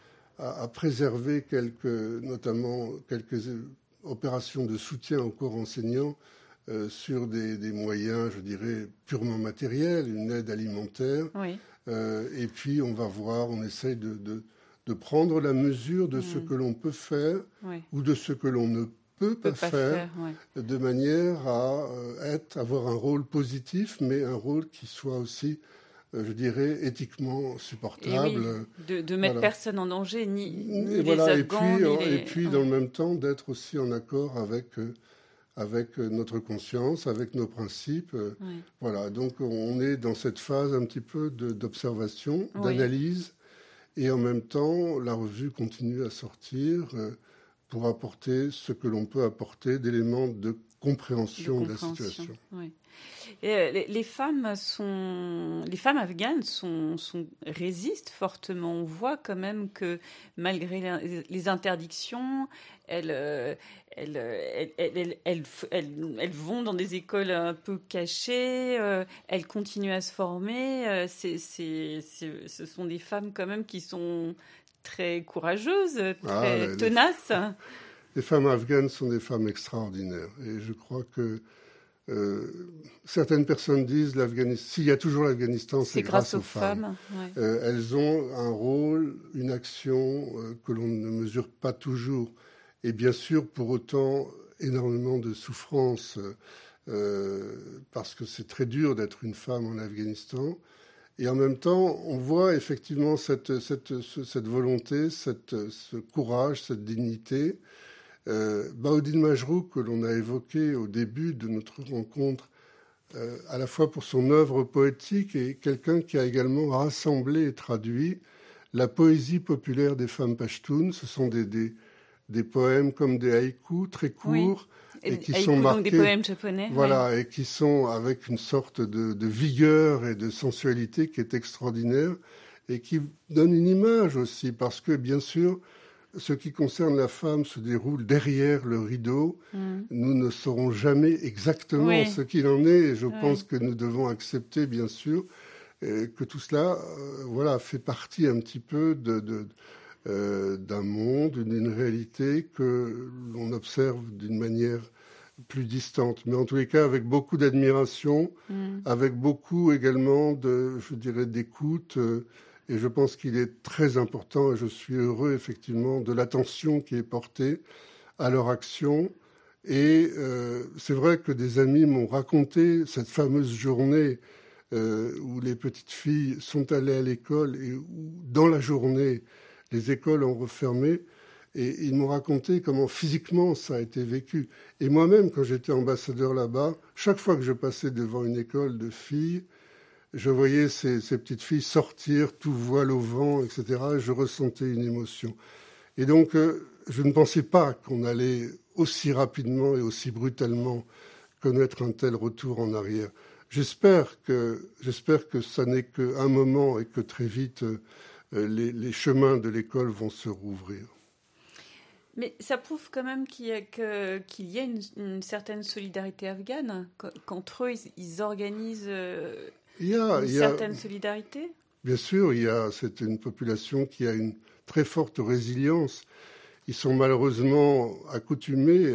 à préserver notamment quelques opérations de soutien aux corps enseignants sur des moyens, je dirais, purement matériels, une aide alimentaire. Oui. Et puis, on va voir, on essaye de prendre la mesure de ce que l'on peut faire ou de ce que l'on ne peut pas faire de manière à avoir un rôle positif, mais un rôle qui soit aussi, je dirais, éthiquement supportable. De mettre personne en danger, ni et les Afghans, et puis dans le même temps, d'être aussi en accord avec notre conscience, avec nos principes. Voilà, donc on est dans cette phase un petit peu d'observation, d'analyse, et en même temps, la revue continue à sortir pour apporter ce que l'on peut apporter d'éléments de compréhension de la situation. Oui. Et les femmes afghanes résistent fortement. On voit quand même que malgré les interdictions, elles vont dans des écoles un peu cachées, elles continuent à se former. Ce sont des femmes quand même qui sont très courageuses, très tenaces. Les femmes afghanes sont des femmes extraordinaires. Et je crois que certaines personnes disent s'il y a toujours l'Afghanistan, c'est grâce aux femmes. Ouais. Elles ont un rôle, une action que l'on ne mesure pas toujours. Et bien sûr, pour autant, énormément de souffrance, parce que c'est très dur d'être une femme en Afghanistan. Et en même temps, on voit effectivement cette volonté, ce courage, cette dignité. Baudine Majrou, que l'on a évoqué au début de notre rencontre, à la fois pour son œuvre poétique et quelqu'un qui a également rassemblé et traduit la poésie populaire des femmes pashtunes. Ce sont des poèmes comme des haïkus très courts, et qui sont marqués, donc des poèmes japonais. Voilà, et qui sont avec une sorte de vigueur et de sensualité qui est extraordinaire et qui donne une image aussi, parce que bien sûr, ce qui concerne la femme se déroule derrière le rideau. Nous ne saurons jamais exactement ce qu'il en est, et je pense que nous devons accepter, bien sûr, que tout cela fait partie un petit peu d'un monde, d'une réalité que l'on observe d'une manière plus distante. Mais en tous les cas, avec beaucoup d'admiration, avec beaucoup également d'écoute. Et je pense qu'il est très important, et je suis heureux effectivement de l'attention qui est portée à leur action. Et c'est vrai que des amis m'ont raconté cette fameuse journée où les petites filles sont allées à l'école et où, dans la journée, les écoles ont refermé. Et ils m'ont raconté comment physiquement ça a été vécu. Et moi-même, quand j'étais ambassadeur là-bas, chaque fois que je passais devant une école de filles, je voyais ces petites filles sortir, tout voile au vent, etc. Et je ressentais une émotion. Et donc, je ne pensais pas qu'on allait aussi rapidement et aussi brutalement connaître un tel retour en arrière. J'espère que ça n'est qu'un moment et que très vite, les chemins de l'école vont se rouvrir. Mais ça prouve quand même qu'il y a une certaine solidarité afghane, qu'entre eux, ils organisent une certaine solidarité. Bien sûr, c'est une population qui a une très forte résilience. Ils sont malheureusement accoutumés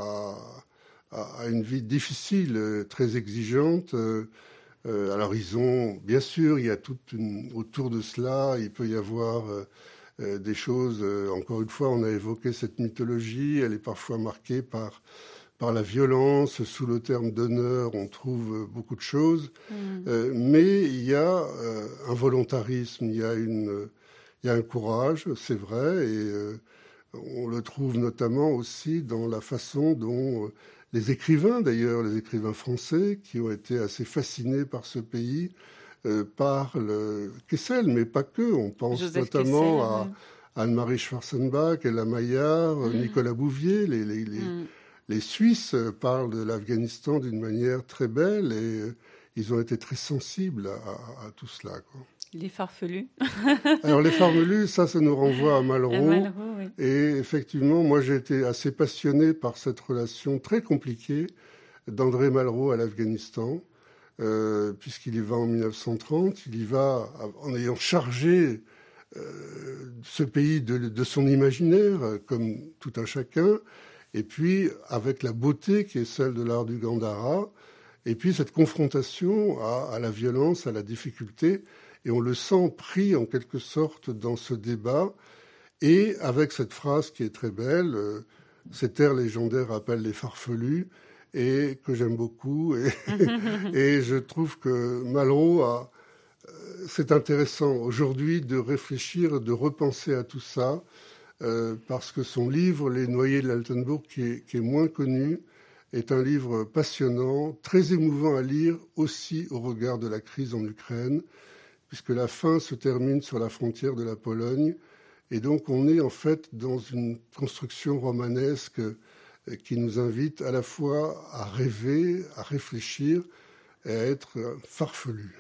à une vie difficile, très exigeante. Alors ils ont, bien sûr, il y a autour de cela, il peut y avoir des choses, encore une fois, on a évoqué cette mythologie, elle est parfois marquée par la violence, sous le terme d'honneur, on trouve beaucoup de choses, mais il y a un volontarisme, il y a un courage, c'est vrai, et on le trouve notamment aussi dans la façon dont les écrivains, d'ailleurs, les écrivains français, qui ont été assez fascinés par ce pays, parle Kessel, mais pas que. On pense Joseph notamment Kessel, à Anne-Marie Schwarzenbach, Ella Maillard, Nicolas Bouvier. Les Suisses parlent de l'Afghanistan d'une manière très belle et ils ont été très sensibles à tout cela, quoi. Les farfelus. Alors les farfelus, ça nous renvoie à Malraux. Oui. Et effectivement, moi j'ai été assez passionné par cette relation très compliquée d'André Malraux à l'Afghanistan. Puisqu'il y va en 1930, il y va en ayant chargé ce pays de son imaginaire, comme tout un chacun, et puis avec la beauté qui est celle de l'art du Gandhara, et puis cette confrontation à la violence, à la difficulté, et on le sent pris en quelque sorte dans ce débat, et avec cette phrase qui est très belle, cet air légendaire rappelle les farfelus, et que j'aime beaucoup. Et je trouve que Malraux c'est intéressant aujourd'hui de réfléchir, de repenser à tout ça, parce que son livre, Les Noyés de l'Altenbourg, qui est moins connu, est un livre passionnant, très émouvant à lire, aussi au regard de la crise en Ukraine, puisque la fin se termine sur la frontière de la Pologne. Et donc on est en fait dans une construction romanesque qui nous invite à la fois à rêver, à réfléchir et à être farfelus.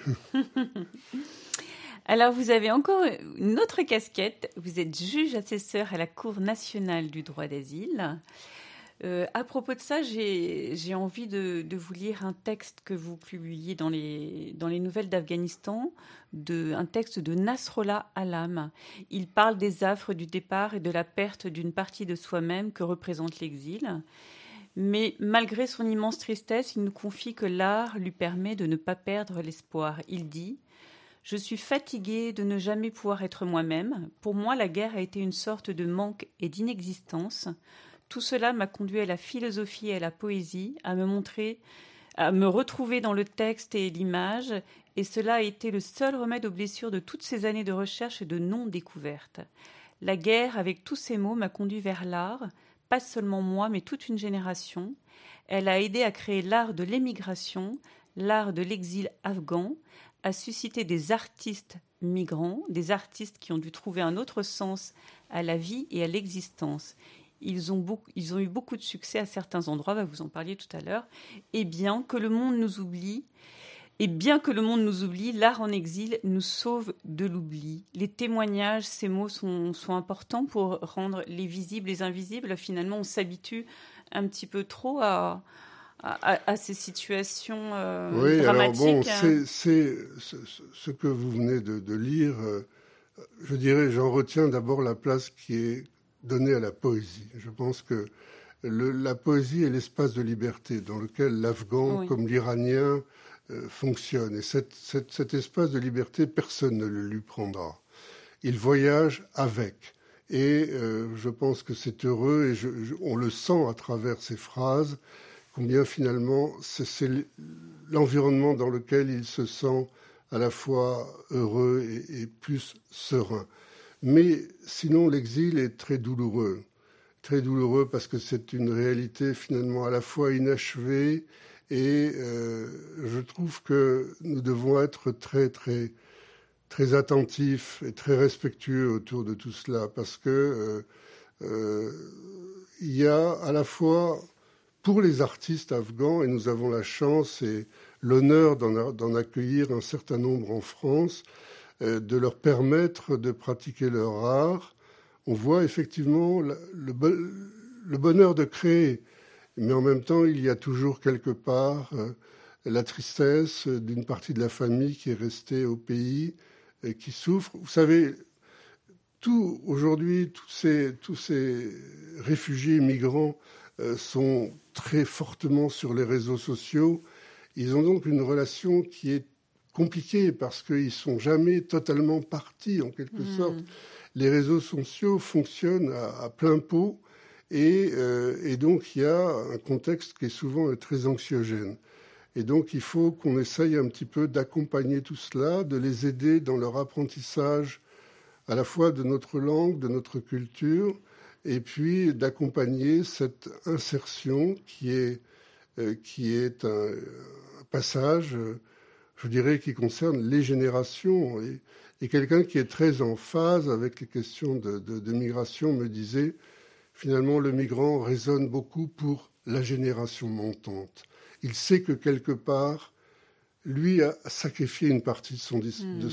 Alors, vous avez encore une autre casquette. Vous êtes juge assesseur à la Cour nationale du droit d'asile. À propos de ça, j'ai envie de vous lire un texte que vous publiez dans les nouvelles d'Afghanistan, un texte de Nasrallah Alam. Il parle des affres du départ et de la perte d'une partie de soi-même que représente l'exil. Mais malgré son immense tristesse, il nous confie que l'art lui permet de ne pas perdre l'espoir. Il dit « Je suis fatigué de ne jamais pouvoir être moi-même. Pour moi, la guerre a été une sorte de manque et d'inexistence. Tout cela m'a conduit à la philosophie et à la poésie, à me retrouver dans le texte et l'image, et cela a été le seul remède aux blessures de toutes ces années de recherche et de non-découverte. La guerre, avec tous ces mots, m'a conduit vers l'art, pas seulement moi, mais toute une génération. Elle a aidé à créer l'art de l'émigration, l'art de l'exil afghan, à susciter des artistes migrants, des artistes qui ont dû trouver un autre sens à la vie et à l'existence. Ils ont eu beaucoup de succès à certains endroits, vous en parliez tout à l'heure. Et bien que le monde nous oublie, l'art en exil nous sauve de l'oubli. Les témoignages, ces mots sont importants pour rendre les visibles, les invisibles. Finalement, on s'habitue un petit peu trop à ces situations dramatiques. Alors bon, c'est ce que vous venez de lire. Je dirais, j'en retiens d'abord la place qui est donnée à la poésie. Je pense que la poésie est l'espace de liberté dans lequel l'Afghan, comme l'Iranien, fonctionne. Et cet espace de liberté, personne ne le lui prendra. Il voyage avec. Et je pense que c'est heureux, et on le sent à travers ces phrases, combien finalement c'est l'environnement dans lequel il se sent à la fois heureux et plus serein. Mais sinon, l'exil est très douloureux parce que c'est une réalité finalement à la fois inachevée et je trouve que nous devons être très, très, très attentifs et très respectueux autour de tout cela parce que il y a à la fois pour les artistes afghans, et nous avons la chance et l'honneur d'en accueillir un certain nombre en France, de leur permettre de pratiquer leur art. On voit effectivement le bonheur de créer, mais en même temps, il y a toujours quelque part la tristesse d'une partie de la famille qui est restée au pays et qui souffre. Vous savez, aujourd'hui, tous ces réfugiés migrants sont très fortement sur les réseaux sociaux. Ils ont donc une relation qui est compliquée parce qu'ils ne sont jamais totalement partis, en quelque sorte. Les réseaux sociaux fonctionnent à plein pot et donc il y a un contexte qui est souvent très anxiogène. Et donc il faut qu'on essaye un petit peu d'accompagner tout cela, de les aider dans leur apprentissage à la fois de notre langue, de notre culture, et puis d'accompagner cette insertion qui est un passage, je dirais, qui concerne les générations. Et quelqu'un qui est très en phase avec les questions de migration me disait, finalement, le migrant résonne beaucoup pour la génération montante. Il sait que quelque part, lui a sacrifié une partie de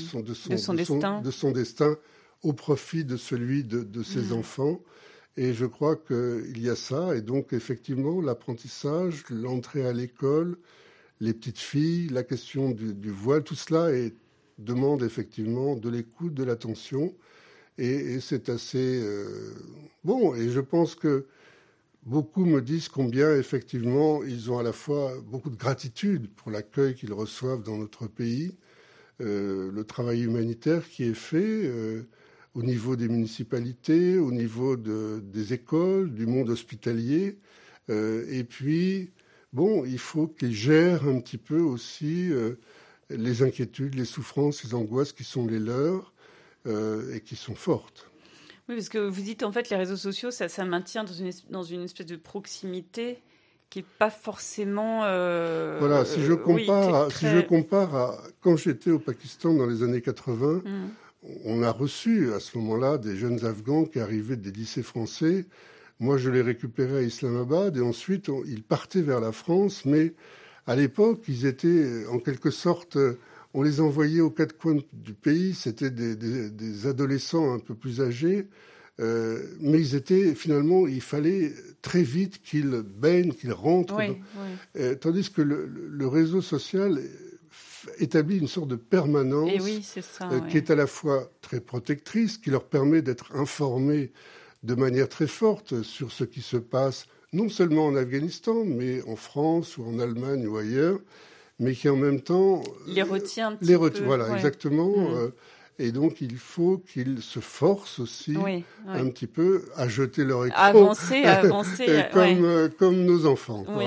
son destin au profit de celui de ses enfants. Et je crois qu'il y a ça. Et donc, effectivement, l'apprentissage, l'entrée à l'école, les petites filles, la question du voile, tout cela demande effectivement de l'écoute, de l'attention. Et c'est assez bon. Et je pense que beaucoup me disent combien, effectivement, ils ont à la fois beaucoup de gratitude pour l'accueil qu'ils reçoivent dans notre pays, le travail humanitaire qui est fait au niveau des municipalités, au niveau des écoles, du monde hospitalier. Et puis, bon, il faut qu'ils gèrent un petit peu aussi les inquiétudes, les souffrances, les angoisses qui sont les leurs et qui sont fortes. Oui, parce que vous dites, en fait, les réseaux sociaux, ça maintient dans une espèce de proximité qui n'est pas forcément... Voilà, si je compare à quand j'étais au Pakistan dans les années 80, on a reçu à ce moment-là des jeunes Afghans qui arrivaient des lycées français. Moi, je les récupérais à Islamabad et ensuite, ils partaient vers la France. Mais à l'époque, ils étaient en quelque sorte... On les envoyait aux quatre coins du pays. C'était des adolescents un peu plus âgés. Mais ils étaient, finalement, il fallait très vite qu'ils baignent, qu'ils rentrent. Tandis que le réseau social établit une sorte de permanence c'est ça, qui est à la fois très protectrice, qui leur permet d'être informés de manière très forte sur ce qui se passe, non seulement en Afghanistan, mais en France ou en Allemagne ou ailleurs, mais qui en même temps... Les retient un petit peu. Voilà, exactement. Et donc, il faut qu'ils se forcent aussi un petit peu à jeter leur écran. Avancer. Comme nos enfants. Oui.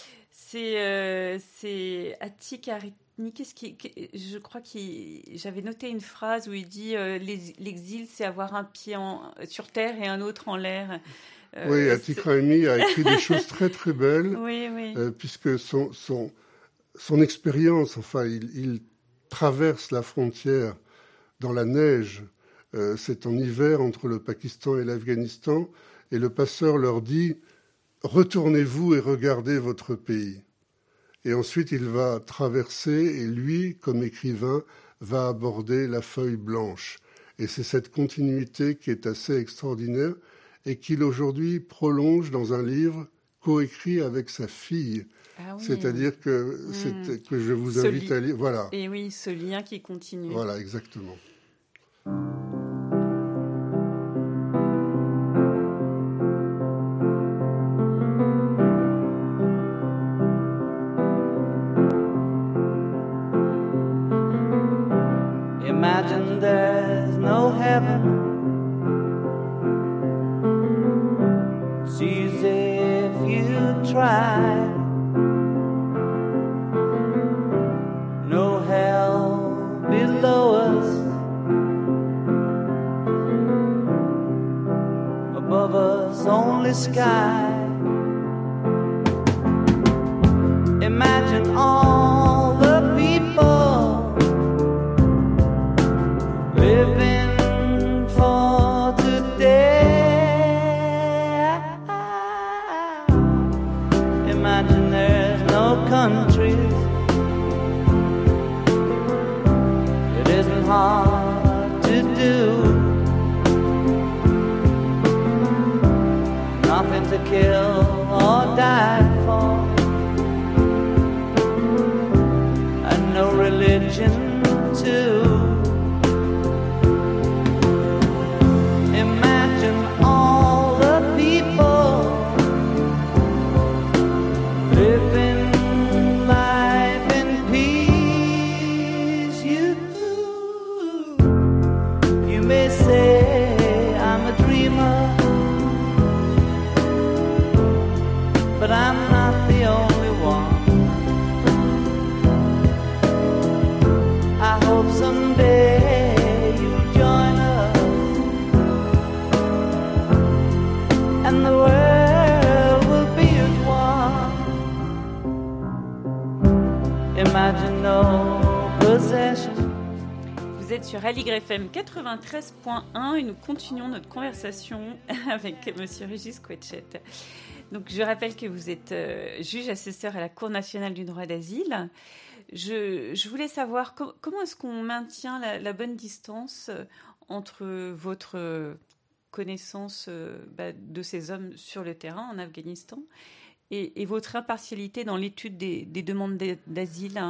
C'est Atik Aritmi, je crois j'avais noté une phrase où il dit l'exil, c'est avoir un pied sur terre et un autre en l'air. Oui, Atik Aritmi a écrit des choses très très belles, puisque son expérience, enfin, il traverse la frontière dans la neige. C'est en hiver entre le Pakistan et l'Afghanistan, et le passeur leur dit « Retournez-vous et regardez votre pays ». Et ensuite, il va traverser, et lui, comme écrivain, va aborder la feuille blanche. Et c'est cette continuité qui est assez extraordinaire, et qu'il aujourd'hui prolonge dans un livre coécrit avec sa fille. C'est-à-dire que je vous invite à lire. Voilà. Et oui, ce lien qui continue. Voilà, exactement. Imagine there's no heaven. See as if you try. No hell below us. Above us only sky. Imagine all the people living for today. Imagine there's no countries. It isn't hard to do. Nothing to kill or die for. And no religion too. Imagine all the people living life in peace. You may say I'm a dreamer, but I'm not the only one. I hope someday you'll join us, and the world will be as one. Imagine no possession. Vous êtes sur Aligre FM 93.1 et nous continuons notre conversation avec Monsieur Régis Quetchet. Donc, je rappelle que vous êtes juge assesseur à la Cour nationale du droit d'asile. Je voulais savoir comment est-ce qu'on maintient la bonne distance entre votre connaissance de ces hommes sur le terrain en Afghanistan et votre impartialité dans l'étude des demandes d'asile.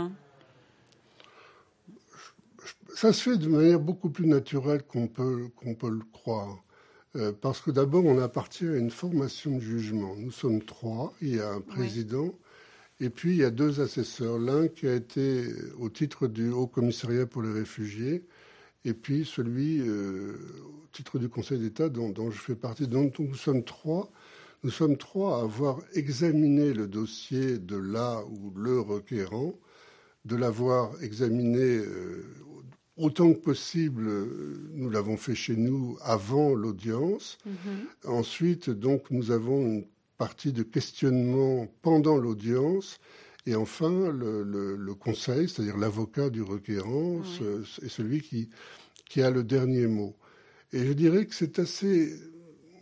Ça se fait de manière beaucoup plus naturelle qu'on peut le croire. Parce que d'abord, on appartient à une formation de jugement. Nous sommes 3, il y a un président, et puis il y a 2 assesseurs. L'un qui a été au titre du Haut Commissariat pour les réfugiés, et puis celui au titre du Conseil d'État dont je fais partie. Donc nous sommes 3. Nous sommes 3 à avoir examiné le dossier de la ou le requérant, de l'avoir examiné autant que possible. Nous l'avons fait chez nous avant l'audience. Ensuite, donc, nous avons une partie de questionnement pendant l'audience. Et enfin, le conseil, c'est-à-dire l'avocat du requérant, est celui qui a le dernier mot. Et je dirais que c'est assez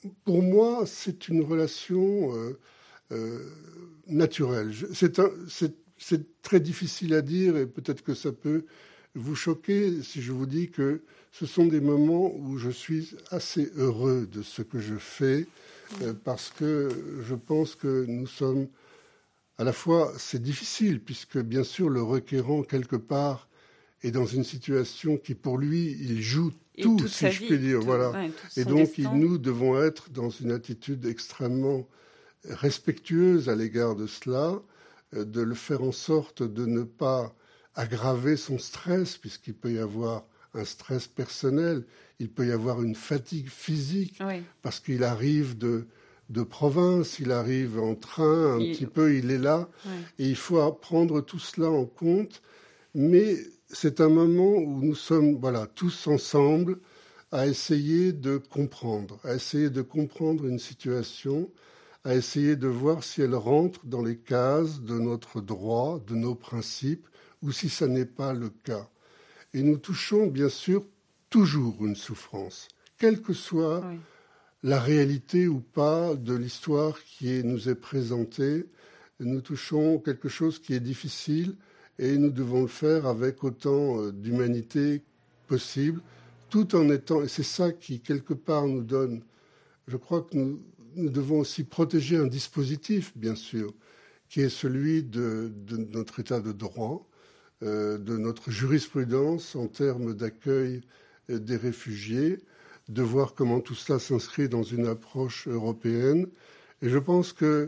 pour moi, c'est une relation naturelle. C'est très difficile à dire et peut-être que ça peut vous choquer si je vous dis que ce sont des moments où je suis assez heureux de ce que je fais parce que je pense que nous sommes à la fois, c'est difficile puisque bien sûr le requérant quelque part est dans une situation qui pour lui, il joue tout, si je puis dire. Voilà. Ouais, et donc destin. nous devons être dans une attitude extrêmement respectueuse à l'égard de cela, de le faire en sorte de ne pas aggraver son stress, puisqu'il peut y avoir un stress personnel, il peut y avoir une fatigue physique, parce qu'il arrive de province, il arrive en train, petit peu, il est là, et il faut prendre tout cela en compte, mais c'est un moment où nous sommes tous ensemble à essayer de comprendre une situation, à essayer de voir si elle rentre dans les cases de notre droit, de nos principes, ou si ça n'est pas le cas. Et nous touchons bien sûr toujours une souffrance, quelle que soit la réalité ou pas de l'histoire qui nous est présentée. Nous touchons quelque chose qui est difficile et nous devons le faire avec autant d'humanité possible, tout en étant, et c'est ça qui quelque part nous donne, je crois que nous devons aussi protéger un dispositif, bien sûr, qui est celui de notre état de droit, de notre jurisprudence en termes d'accueil des réfugiés, de voir comment tout cela s'inscrit dans une approche européenne. Et je pense que,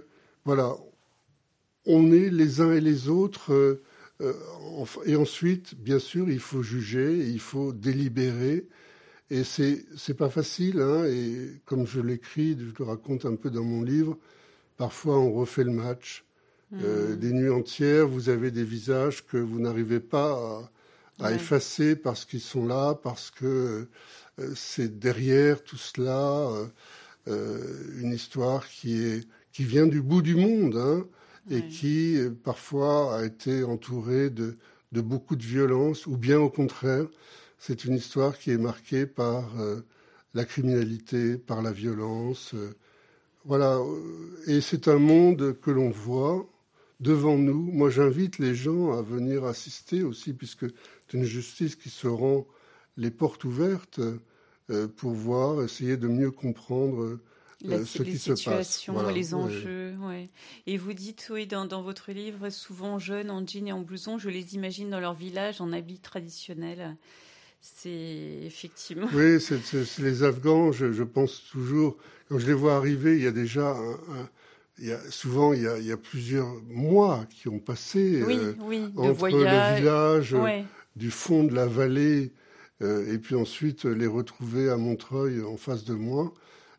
on est les uns et les autres, et ensuite, bien sûr, il faut juger, il faut délibérer, et c'est pas facile, et comme je l'écris, je le raconte un peu dans mon livre, parfois on refait le match, des nuits entières, vous avez des visages que vous n'arrivez pas à effacer parce qu'ils sont là, parce que c'est derrière tout cela une histoire qui vient du bout du monde, et qui parfois a été entourée de beaucoup de violence, ou bien au contraire, c'est une histoire qui est marquée par la criminalité, par la violence. Et c'est un monde que l'on voit devant nous. Moi, j'invite les gens à venir assister aussi, puisque c'est une justice qui se rend les portes ouvertes pour voir, essayer de mieux comprendre ce qui se passe. Les enjeux. Et vous dites, dans votre livre, souvent jeunes en jean et en blouson, je les imagine dans leur village en habits traditionnels. C'est effectivement... Oui, c'est les Afghans, je pense toujours, quand je les vois arriver, il y a déjà souvent, il y a plusieurs mois qui ont passé entre le village du fond de la vallée et puis ensuite les retrouver à Montreuil en face de moi.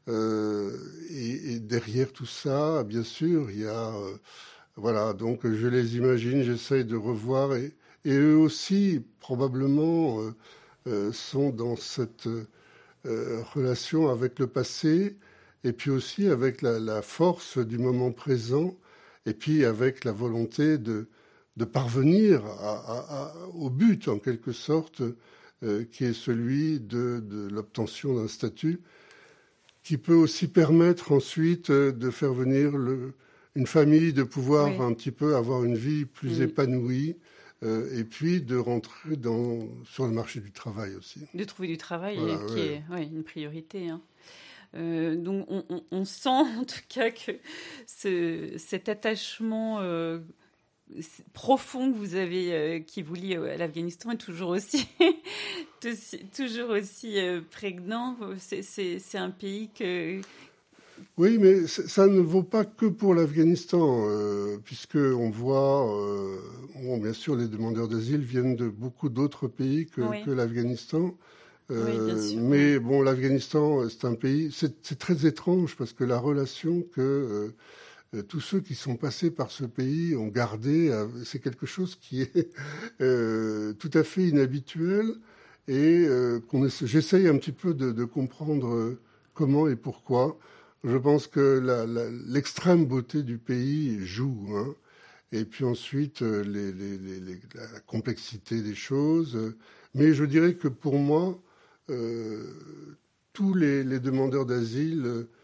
Et derrière tout ça, bien sûr, il y a... donc je les imagine, j'essaye de revoir. Et eux aussi, probablement, sont dans cette relation avec le passé, et puis aussi avec la force du moment présent, et puis avec la volonté de parvenir au but, en quelque sorte, qui est celui de l'obtention d'un statut, qui peut aussi permettre ensuite de faire venir une famille, de pouvoir un petit peu avoir une vie plus épanouie, et puis de rentrer sur le marché du travail aussi. De trouver du travail, qui est une priorité. Donc on sent en tout cas que cet attachement profond que vous avez, qui vous lie à l'Afghanistan, est toujours aussi prégnant. C'est un pays que... Oui, mais ça ne vaut pas que pour l'Afghanistan, puisqu'on voit, bien sûr, les demandeurs d'asile viennent de beaucoup d'autres pays que l'Afghanistan. Mais bon, l'Afghanistan, c'est un pays... C'est très étrange, parce que la relation que... tous ceux qui sont passés par ce pays ont gardé, c'est quelque chose qui est tout à fait inhabituel, et j'essaye un petit peu de comprendre comment et pourquoi. Je pense que l'extrême beauté du pays joue, et puis ensuite la complexité des choses. Mais je dirais que pour moi, tous les demandeurs d'asile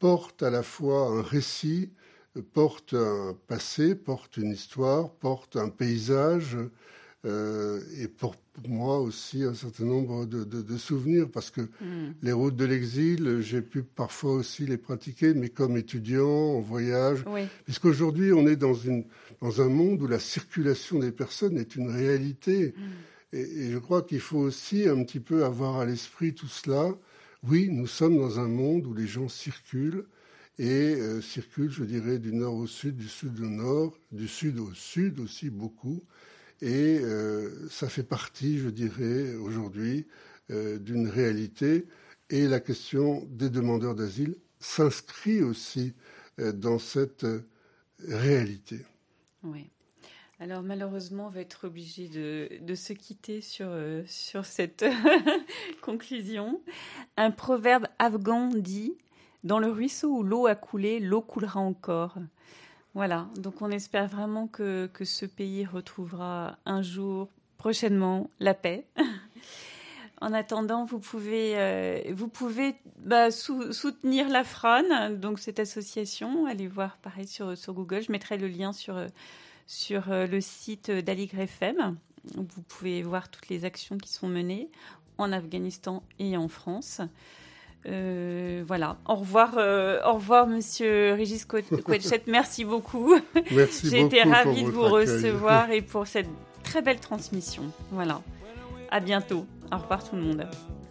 porte à la fois un récit, porte un passé, porte une histoire, porte un paysage, et pour moi aussi un certain nombre de souvenirs, parce que les routes de l'exil, j'ai pu parfois aussi les pratiquer, mais comme étudiant, en voyage, puisqu'aujourd'hui on est dans un monde où la circulation des personnes est une réalité. Et je crois qu'il faut aussi un petit peu avoir à l'esprit tout cela. Oui, nous sommes dans un monde où les gens circulent, et circulent, je dirais, du nord au sud, du sud au nord, du sud au sud aussi beaucoup. Et ça fait partie, je dirais, aujourd'hui, d'une réalité. Et la question des demandeurs d'asile s'inscrit aussi dans cette réalité. Oui. Alors malheureusement, on va être obligé de se quitter sur cette conclusion. Un proverbe afghan dit « Dans le ruisseau où l'eau a coulé, l'eau coulera encore ». Voilà, donc on espère vraiment que ce pays retrouvera un jour, prochainement, la paix. En attendant, vous pouvez soutenir la FRAN, donc cette association. Allez voir pareil sur Google. Je mettrai le lien sur le site d'Aligre FM. Vous pouvez voir toutes les actions qui sont menées en Afghanistan et en France. Voilà. Au revoir, Monsieur Régis Couetchet. Merci beaucoup. Merci J'ai beaucoup été ravie de pour vous votre accueil. recevoir et pour cette très belle transmission. Voilà. À bientôt. Au revoir tout le monde.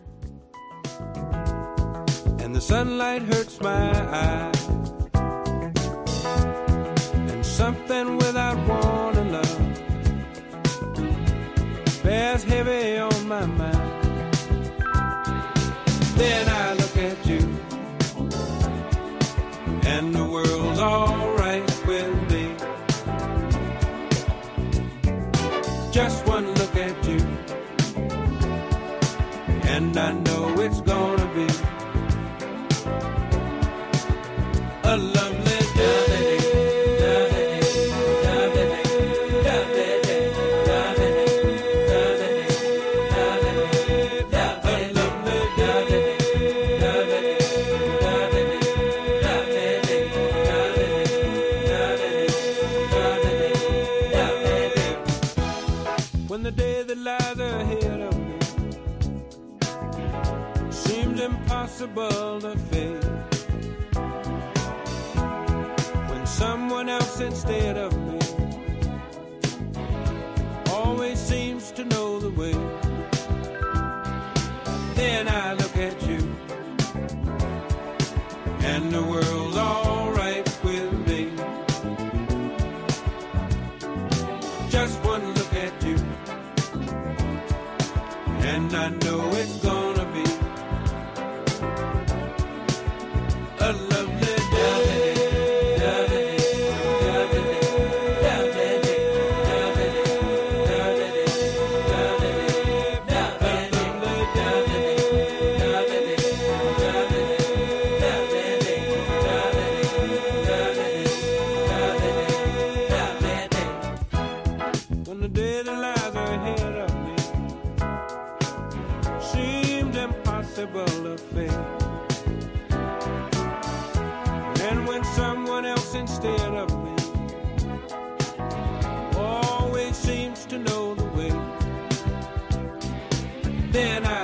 And the sunlight hurts my eyes, and something without warning, love, bears heavy on my mind. Then I look at you, and the world's alright with me. Just one look at you, and I know it's gonna be a lovely day. When the day that lies ahead of me seems impossible to face, when someone else instead of me always seems to know the way, then I look at you, and the world's alright with me. Just one look at you, and I know it's gonna be a lovely day. When the day that lies ahead of me seemed impossible to face, and when someone else instead of me always seems to know the way, then I